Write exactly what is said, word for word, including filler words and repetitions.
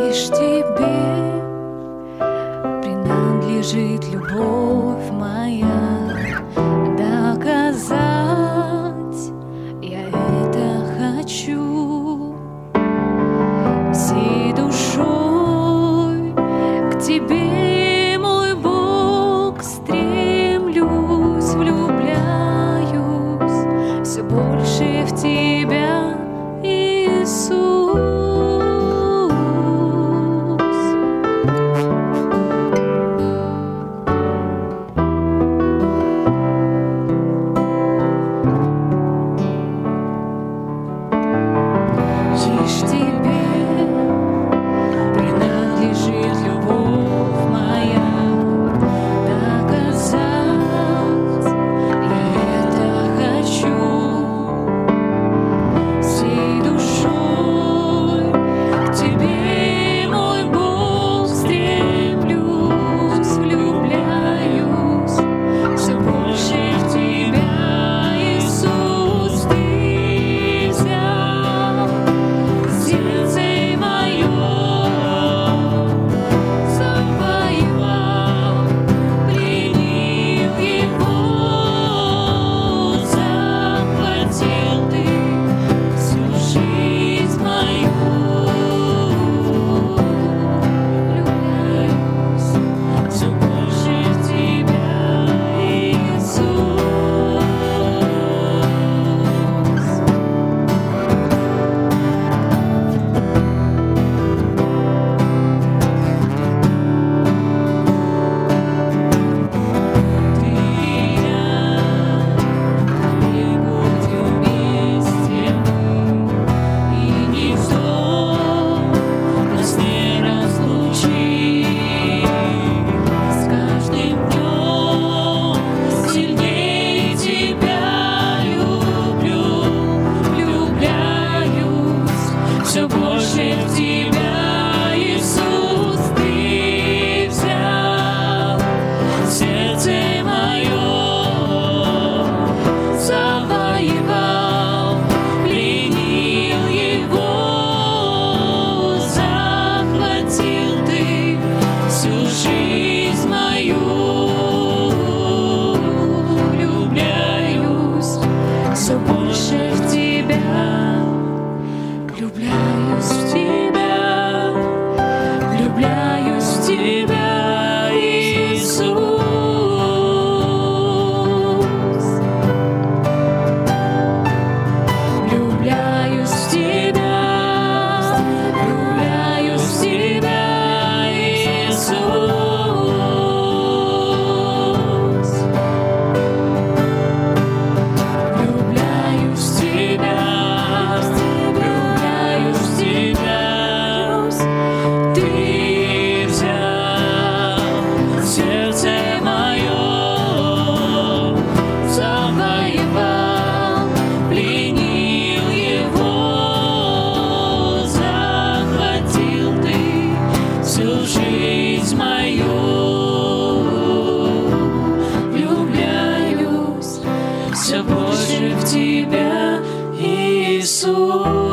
Лишь тебе принадлежит любовь моя. Доказать я это хочу. Всей душой к тебе, мой Бог, стремлюсь, влюбляюсь все больше в тебя, Иисус. Лишь тебе принадлежит любовь моя. Доказать я это хочу. Всей душой к тебе, мой Бог, стремлюсь, влюбляюсь все больше в тебя, Иисус. Ты взял сердце мое, завоевал, пленил его, захватил ты всю жизнь мою. Влюбляюсь все больше в тебя, Иисус. Ты и я, и будем вместе мы, и никто нас не разлучит. С каждым днем сильнее тебя люблю, влюбляюсь все больше в тебя, Иисус. Ты взял сердце мое, завоевал, пленил его, захватил ты всю жизнь мою. Влюбляюсь все больше в тебя, влюбляюсь в тебя, влюбляюсь в тебя, Иисус. Влюбляюсь в тебя, влюбляюсь в тебя, Иисус. Влюбляюсь в тебя, влюбляюсь в тебя. Ты взял сердце мое, завоевал, пленил его, захватил ты всю жизнь мою. Влюбляюсь все больше в тебя, Иисус.